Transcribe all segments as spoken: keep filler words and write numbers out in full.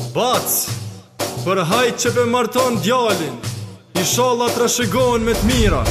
Bac, për hajt që për marton djalin, inshallah të rëshigon me të mira.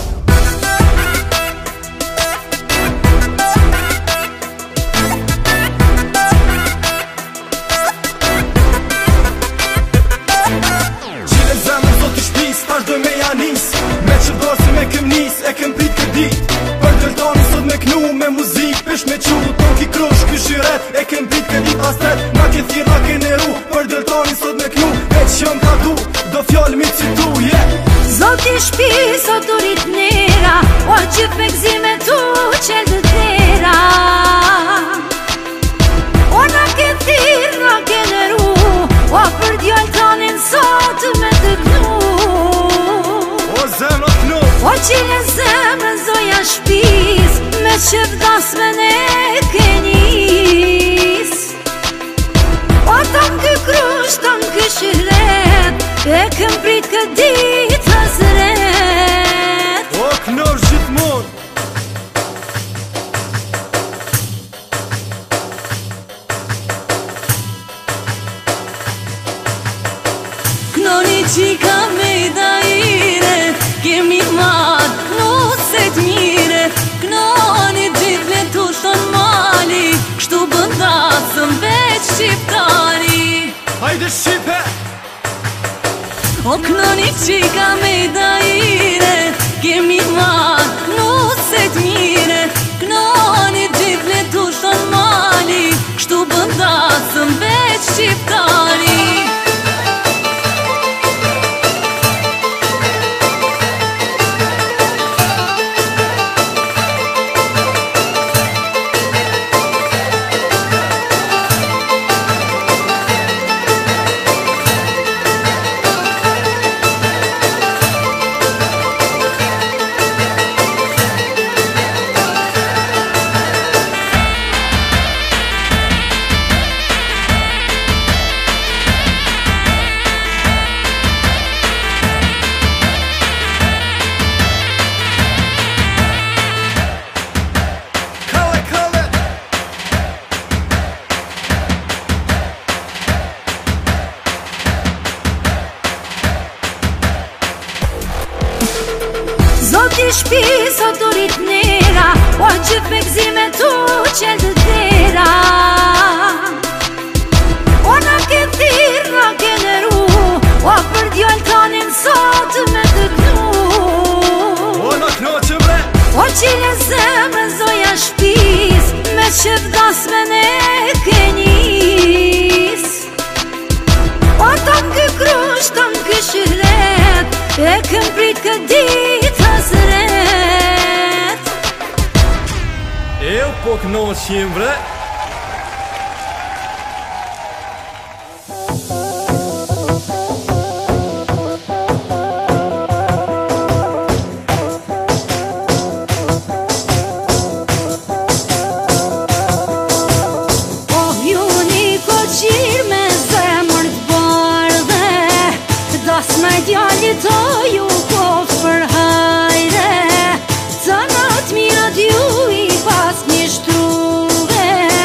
Qile zemën sot i shpis, tash doj me janis, me që dorë si me këm nis, e këm prit këtë dit. Për deltoni sot me knu, me muzik, pesh me qu, ton ki krush, këshiret, e këm prit këtë dit astret, na ke thira ke neru. Për deltoni sot me knu, e që jom ka du, do fjallë mi citu, yeah. Zot i shpi, sot u rrit nera, o që pekzime tu qel dë tera. O na ke thirë, na ke nëru, o për djallë tanin sot me të knu. O zemra knu, o qile zemrën zoja shpis, me që vdas me ne ke njis. O tam kë krush, tam kë shihret, e këm prit këtë dit hazret. o knor gjithmon. Knoni qika me i dajire, kemi mat nuset mire. Knoni gjit me tu shton mali, kështu bëndasëm veç shqiptari. Hajde Shqipe! O knoni qika me i dajire, kemi mat nuset mire. Knoni gjit me tu shton mali, kështu bëndasëm veç shqiptari. Zot i shpi, sot u rrit nera, o që pekzime tu qel dë tera. O na ke thirë, na ke nëru, o për djallë tanin sot me të knu. O na kno që bre, O qile zemrën zoja shpis, me që vdas me ne ke njis. O tam kë krush, tam kë shihret, e këm prit këtë dit hazret. e u po kno qim bre. Oh, ju një ko qirë me zemër të bardhe, das me djallit o ju kof për hajre. Ca natë mirat ju i pas një shtruve,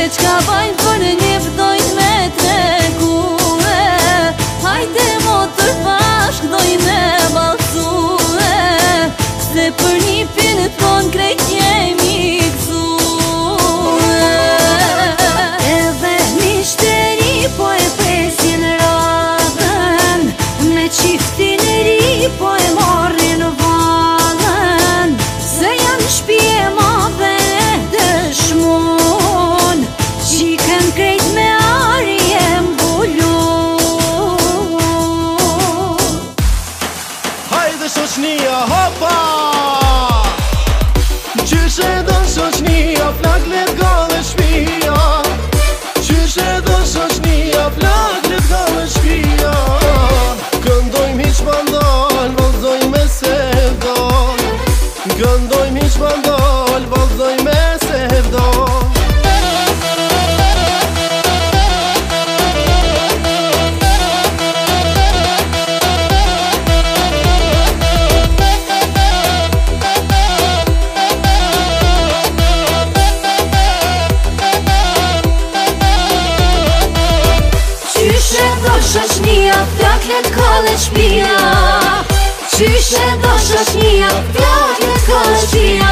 qka bajnë për një vdojnë me trekue. Hajde motër bashk dojnë me balcue, se për një pinë ton krejt jemi gzue. Edhe mishteri po e presin radhen, me qiftin e ri po e marrin valën, se janë shpje ma dhe dëshmon, qiken krejt me arje mbulon. Hajde shoqnia hopa, qyshe do shoqnia flak let gale shpia, qyshe do shoqnia flak let gale shpia. Këndojmë hiq bandal, vazhdojmë me sevdal, këndojmë hiq bandal, vazhdojmë me sevdal. Shoqnia flak let kalle shpia, qyshe do shoqnia flak let kalle shpia.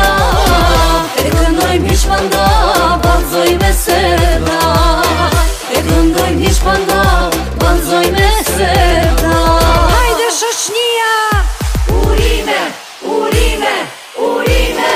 E këndojmë hiq panda, balzoj me seda, e këndojmë hiq panda, balzoj me seda. Hajde shoqnia, urime, urime, urime.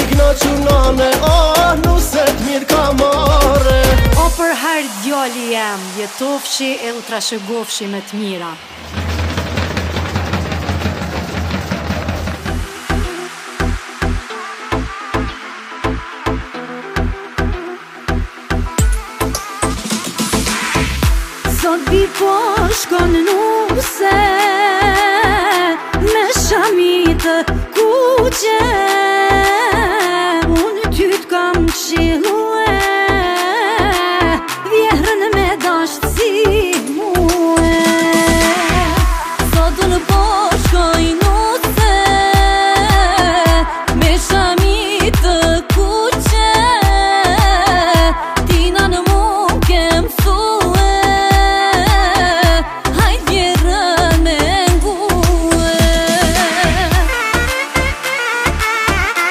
Djali jam. tem, jetofshi e u trashëgofshi me të mira. Sot bi po shkon nuse me shamitë kuqe, unë ty t'kam kshilue, vjehrën me dasht si muë. Sot unë po shkoj nuse me shamitë kuqe, tina në mu ke mësue, hajt vjerën me ngue.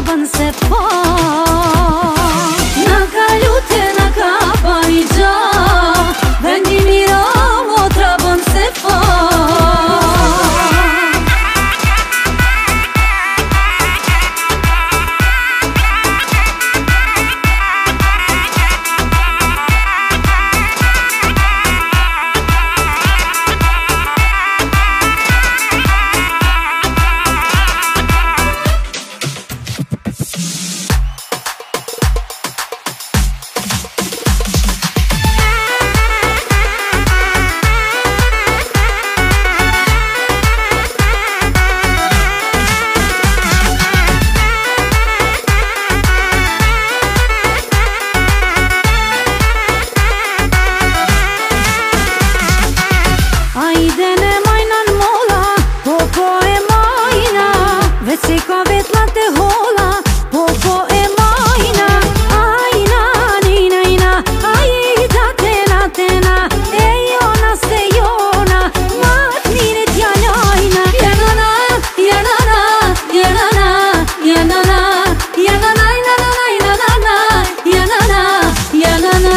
bën se po. Na ka lute, na ka bani gja, vendi miro motra bën se po. Si ka vetla te hola, po po e majna. Ajna, nina, ina, ajda tena, tena, e jona se jona, ma t'mire t'ja lajna. Janana, janana, janana, janana, janana, janana, janana, janana.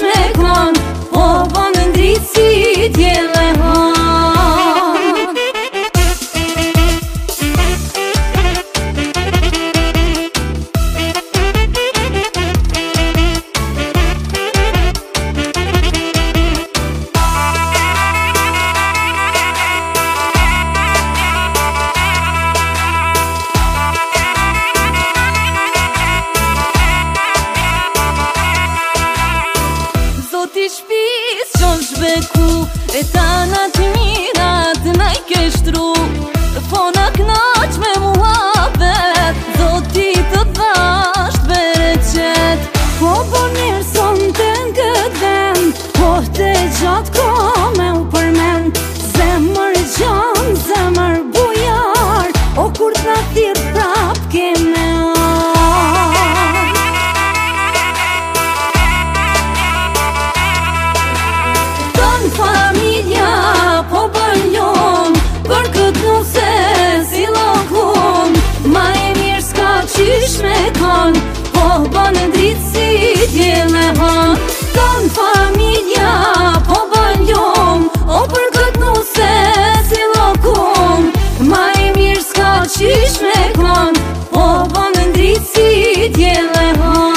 me kon, po bën dritë si djele han. Zoti shpis qon shbeku, e tana të mirat na i ke shtru, po na knaq me muhabet, Zoti të dhasht bereqet. Po bo mirë son të n'kët vend, po të gjatë ko me u përmend, zemër gjan, zemër bujar, o kur t'na thirë prap keme familja, po bën lom, për këtë nuse si lokun, ma e mirë s'ka qysh me kon, po bën dritë si djele han. Ton familja, po bën lom, o për këtë nuse si lokun, ma e mirë s'ka qysh me kon, po bën dritë si djele han.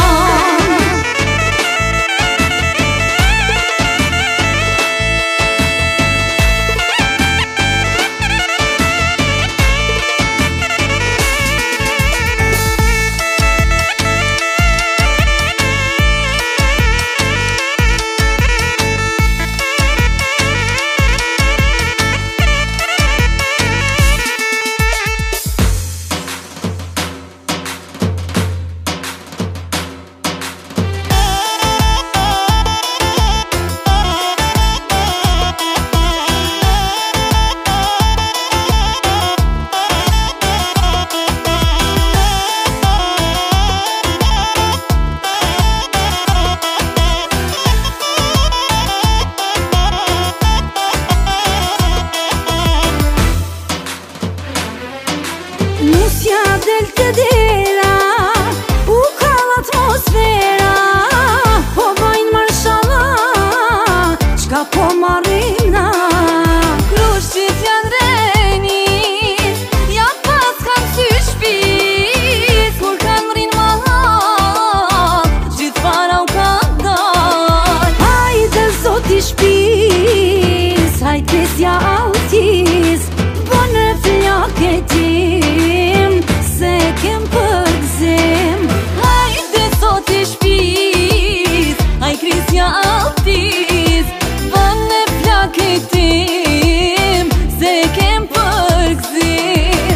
Nusja del të dera, u kall atmosfera, po bajnë marshallah, qka po marrim na. Krushqit janë renit, ja pas kanë sy shpis, kur kanë rrinë mahal, gjithë para u kanë dal. Hajde Zoti shpis, hajde s'ja autis, bënë flake tim, se kem përgzim. Hajde Zoti shpis, haj krisja altis, bënë flake tim, se kem përgzim.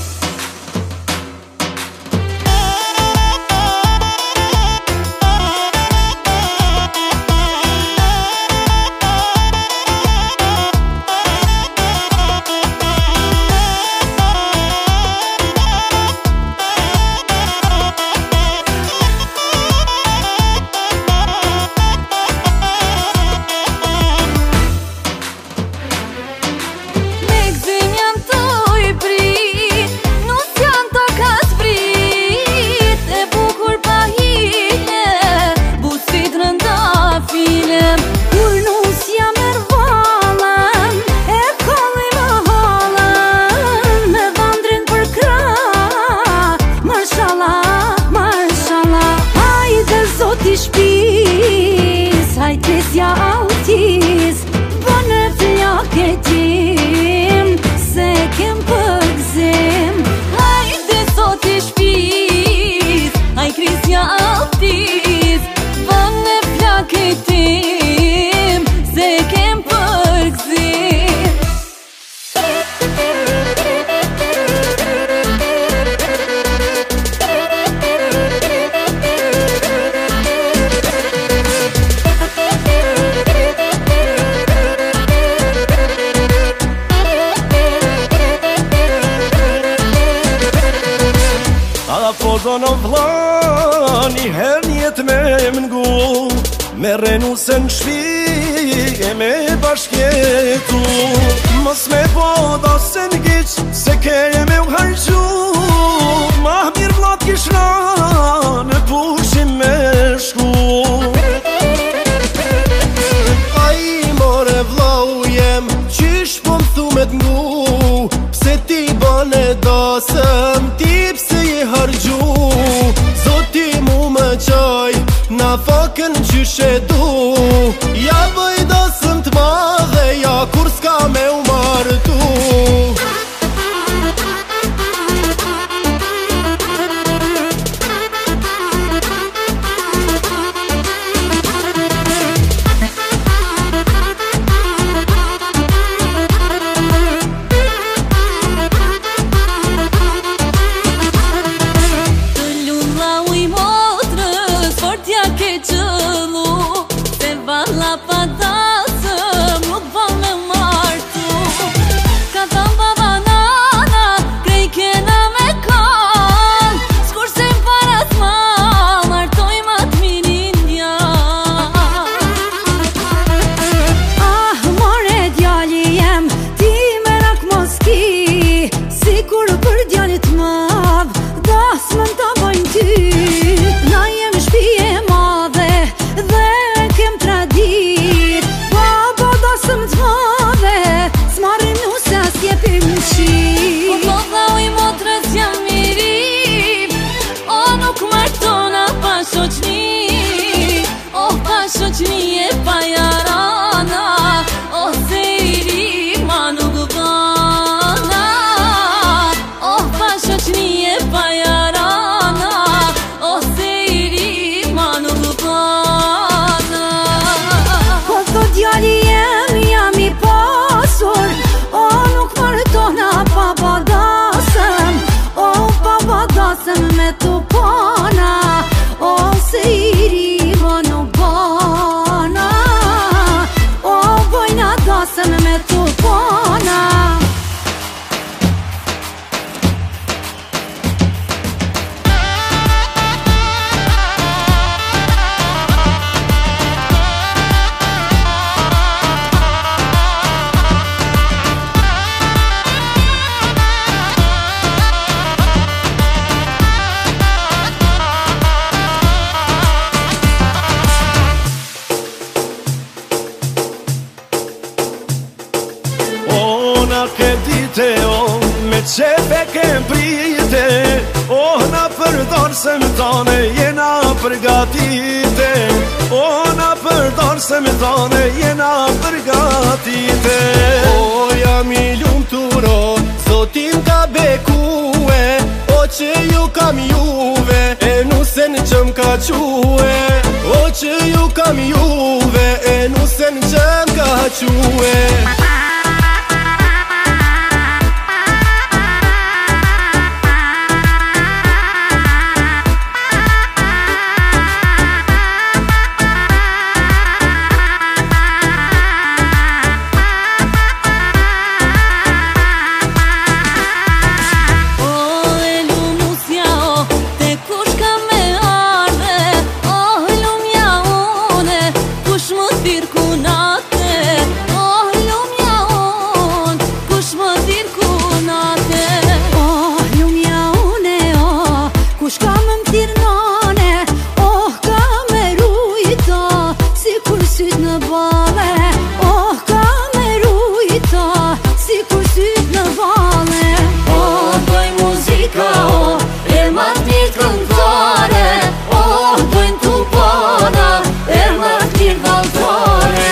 Shpis, hajde s'ja autis, bënë flake tim, se kem përgzim. Hajde Zoti shpis, haj krisja altis, bënë flake tim, se kem përgzim. Po në vla, një her njet me mëngu, me renu se në shpi e me bashkjetu. Mos me po da se në gjyq, se ke e me u hargju, ma mirë vlat kishra në pushim me shku. shakën qyshe du. Ja bëj dasëm t'madhe, ja kur s'ka me u martu. Shoqni e pajarana, ose i ri ma nuk bana. Oh, pa shoqni e pajarana, ose i ri ma nuk bana. Po thot djali jem jam i pasur, o nuk martona pa badasem, o pa badasem me tu pana, ose i ri ma nuk bana. Me tu pona. Ke dite, oh, me qepe ke prite, oh, na përdor se më tane, jena përgatite, oh, na përdor se më tane, jena përgatite. Oh, jam i lumturo, zotin ka bekue, o që ju kam juve, e nusen që m'ka quhe, o që ju kam juve, e nusen që m'ka quhe. Oh, dojnë tu bona, e më t'mirë valtore.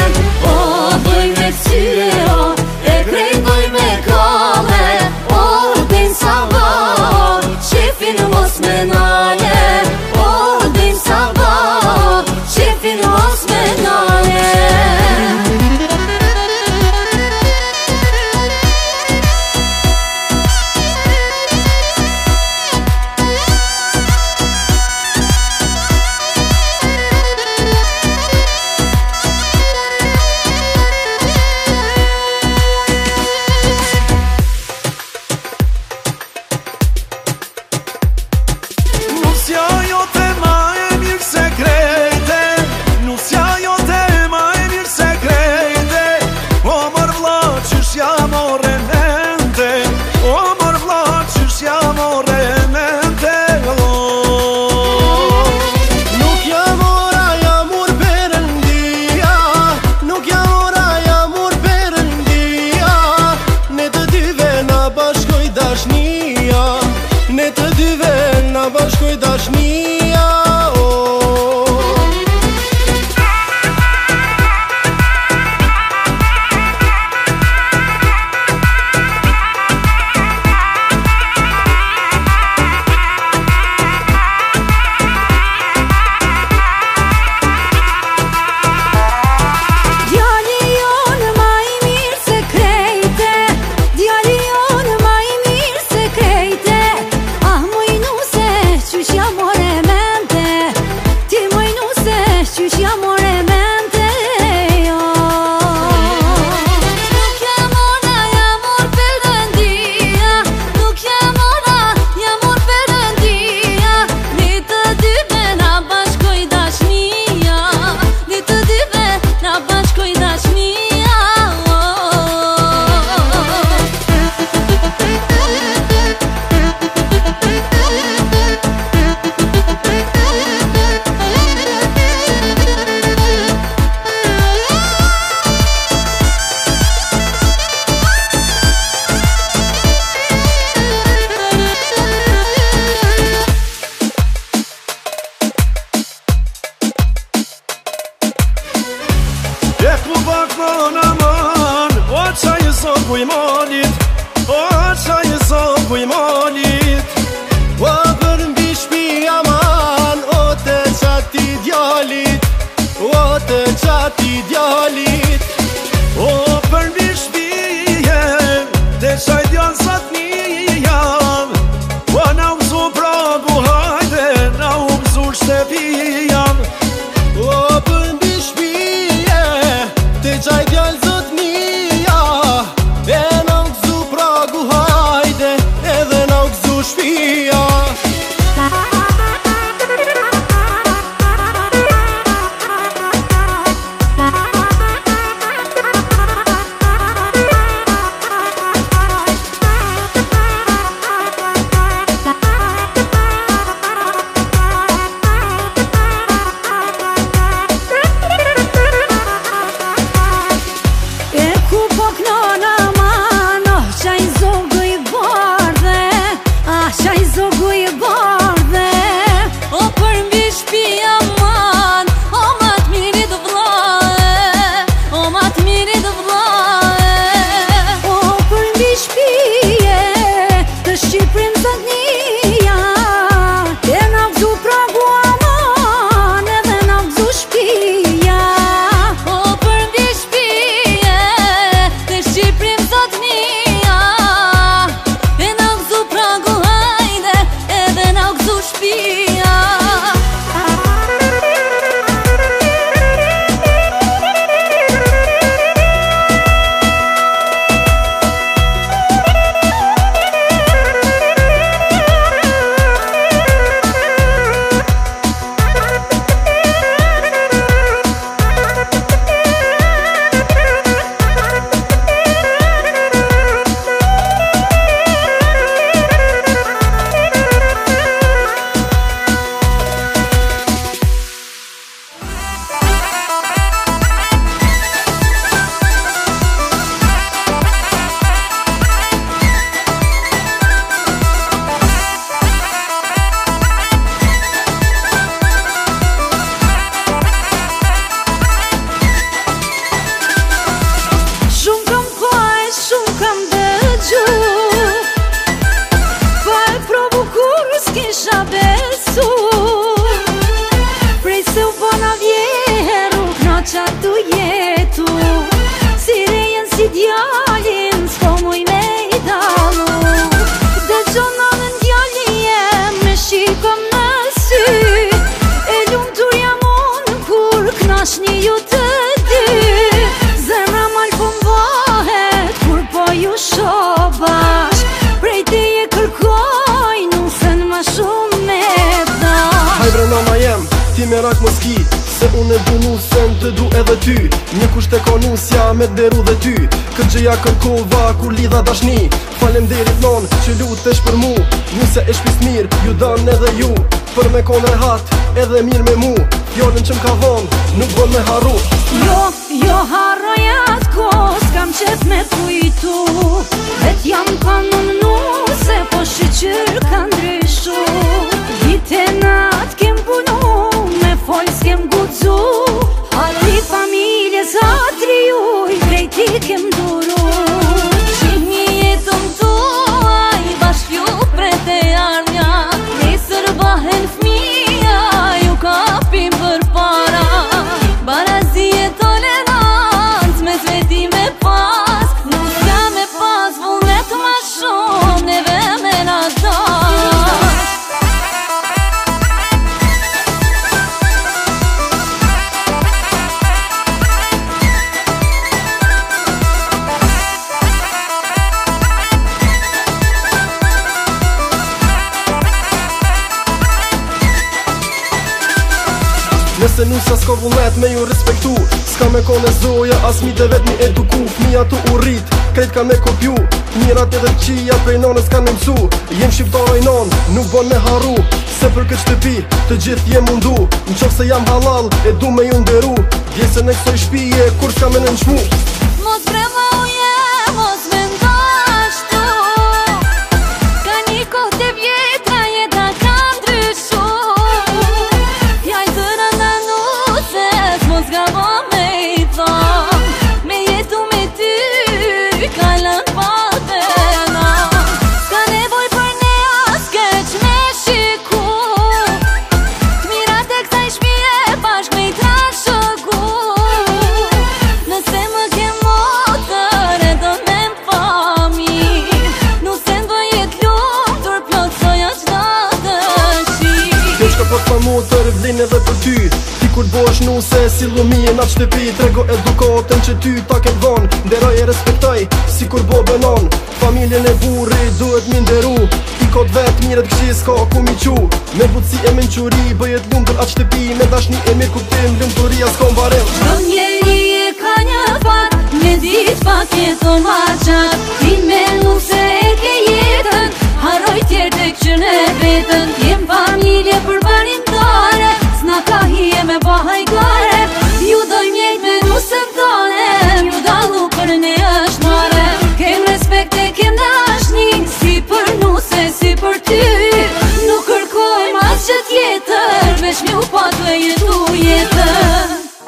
ku bakon aman, o qaj zogu i malit, o qaj zogu i malit. O për mbi shpi aman, o të qati djallit, o të qati djallit. O për mbi shpije, te qaj djallë sot një jam, o na u gzu pragu hajde, na u gzu shtëpi jam. O për mbi shpije, te qaj djallë sot një jam, e na u gzu pragu hajde, edhe na u gzu shpia. Ti me rak mos ki, se unë e dunu se në të du edhe ty. Një kusht e konusja me të deru dhe ty, këtë gjëja kërkova kur lidha dashni. Falem derit non që lutesh për mu, njëse e shpis mirë, ju dan edhe ju. Për me kon e hat, edhe mirë me mu, fjallën që m'ka vonë, nuk bon me haru. Jo, jo harroj atë kos, kam qef me kujtu, vet jam panon nu, se po shqyqyr ka ndryshu. Dite nat kem punu, me fol s'kem gudzu, halli familje zatri uj, drejti kem duru. Qini jetëm tuaj, bashk ju prete ardhja, nesër bahen fmija, ju kapim për para. Barazi e tolerant, me zveti me pas, nuk ka me pas vullnet ma shumë, neve me nadat. Nëse nusa s'ka vullnet me ju respektu, s'ka me kone zoja, as mi të vet mi eduku. Fmija tu u rrit, krejt ka me kopju, mirat edhe qia prej nonës ka në mësu. Jem shqiptaroj non, nuk bon me haru, se për këtë shtëpi të gjithë jem mundu. Në qofë se jam halal, e du me ju nderu, djesën e kësoj shpije, kur s'ka me në nëshmu. Mos brema uje, mos me ndashtu, ka një kohë të vjetra jeta ka ndryshu. Jaj zëra nda nusës, mos ga vo me i thonë. kur t'bosh nuse si lumije na shtëpi. Trego edukatën që ty ta ke dhon, nderoj e respektoj si kur bo benon. Familjen e burri duhet mi nderu, i kot vet miret këshis ka ku mi qu. Me butësi e menquri bëjet lumtur atë shtëpi, me dashni e mirë kuptim lumturia s'kom varim. Çdo njeri e ka një fat, me dit pak jeton ma qat. Ti me nuse e ke jetën, haroj tjerë të këqën e vetën. Jem familje për barimtare, s'na ka hije me bahajgare. Ju doj mjejt me nusën tone, ju dalu për ne është mare. Kem respekt e kem dashni, si për nuse, si për ty. Nuk kërkojmë as që tjetër, veç mi u pat me jetu jetën.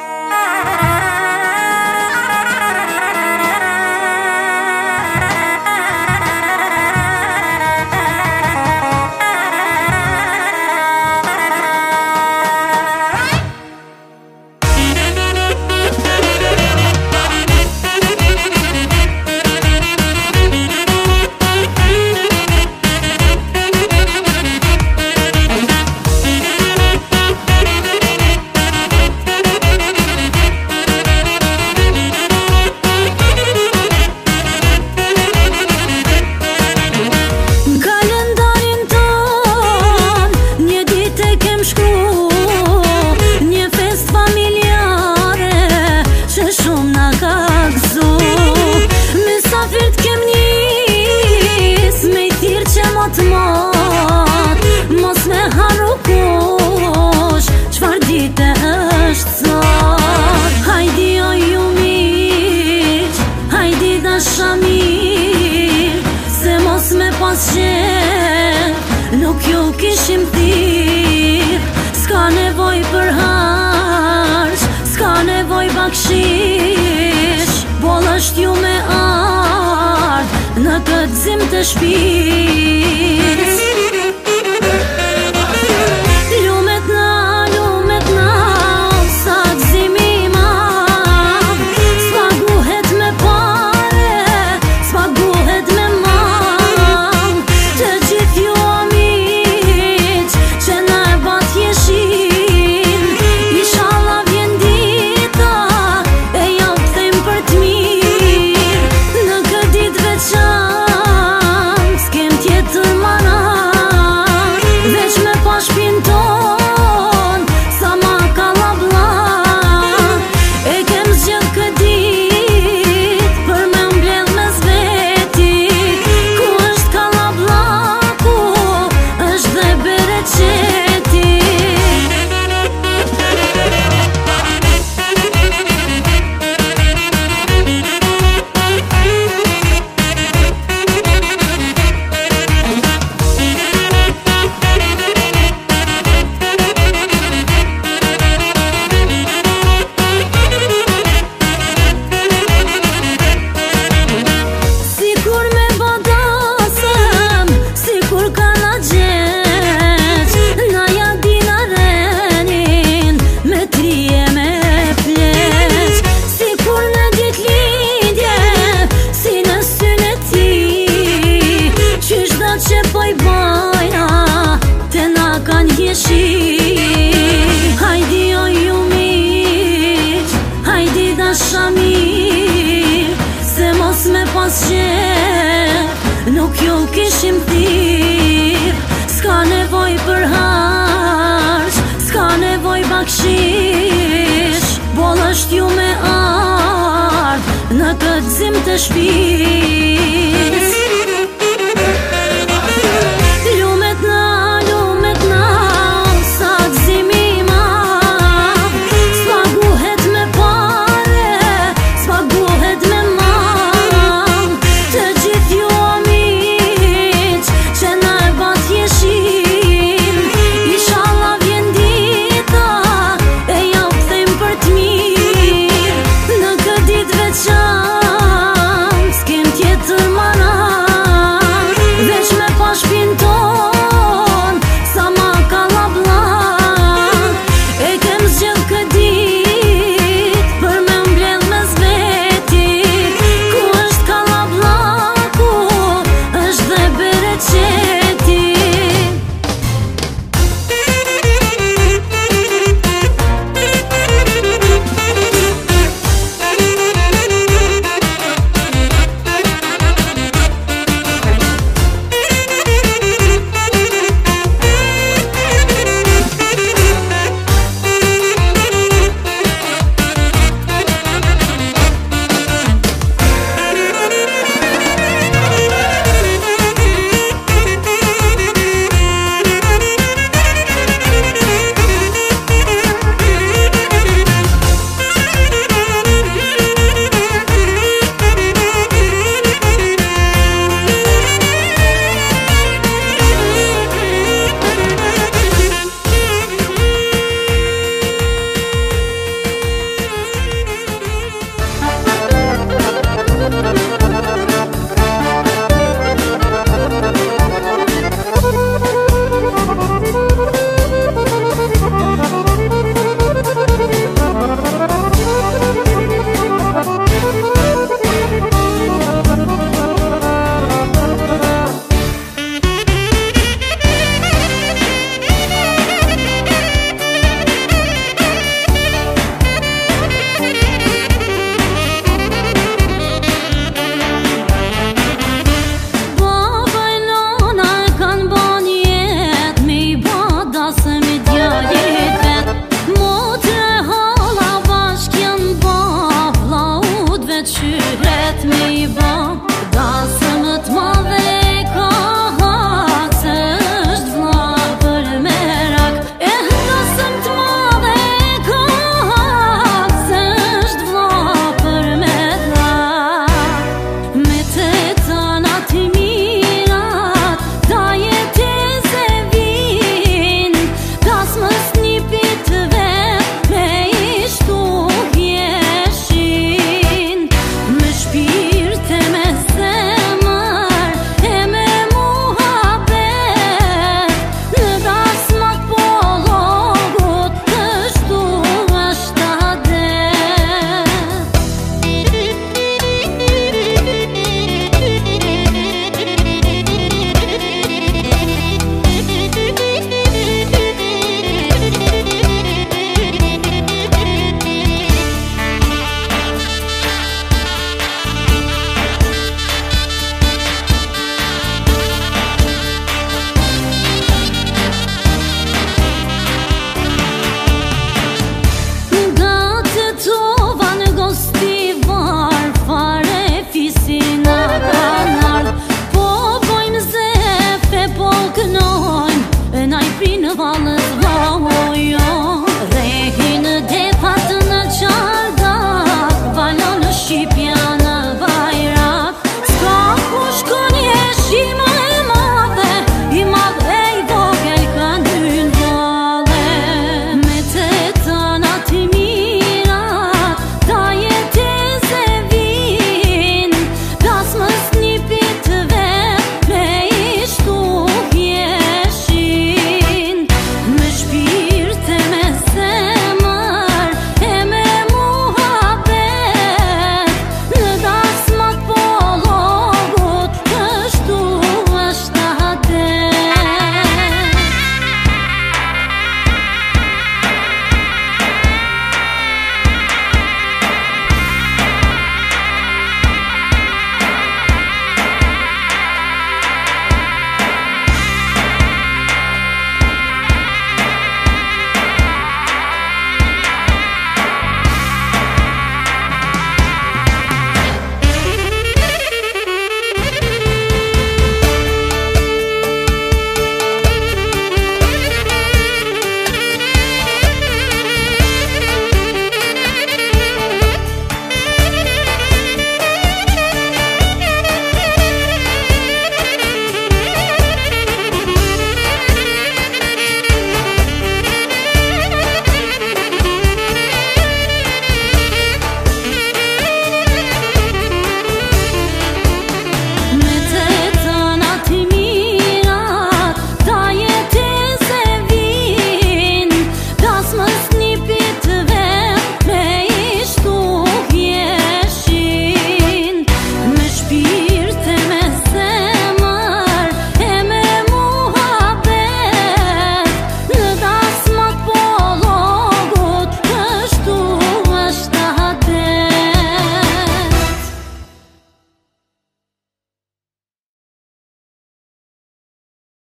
Mos me haru kush, qfar dite është sot. Hajdi o ju miq, hajdi dasha mirë, se mos me pas qenë, nuk ju kishim thirr. S'ka nevoj për harq, s'ka nevoj bakshish, boll është ju me ardh në këtë zim të shpis. Lumet na, lumet na, sa gzimi ma. S'paguhet me pare, s'paguhet me mang. Të gjithë ju amiq që na e bat jeshin, inshallah vjen dita e ja u kthejm për t'mirë. Në këtë ditë veçantë s'kem tjetër mana, veç me pa shpin ton, sa ma kalabla. E kem zgjedh këtë ditë për me mbledh mes veti, ku është kalablaku, është dhe bereqeti. Sikur me badasëm, sikur ka na gjeq, na ja dina renin, me trije me pleq. Sikur në dit lindje, si në syne ti, qysh da që poj bajna, te na kan jeshi. Hajdi o ju miq, hajdi dasha mirë, se mos me pas qenë, nuk ju kishim thirr. S'ka nevoj për harq, s'ka nevoj bakshish, boll është ju me ardh në këtë zim të shpis.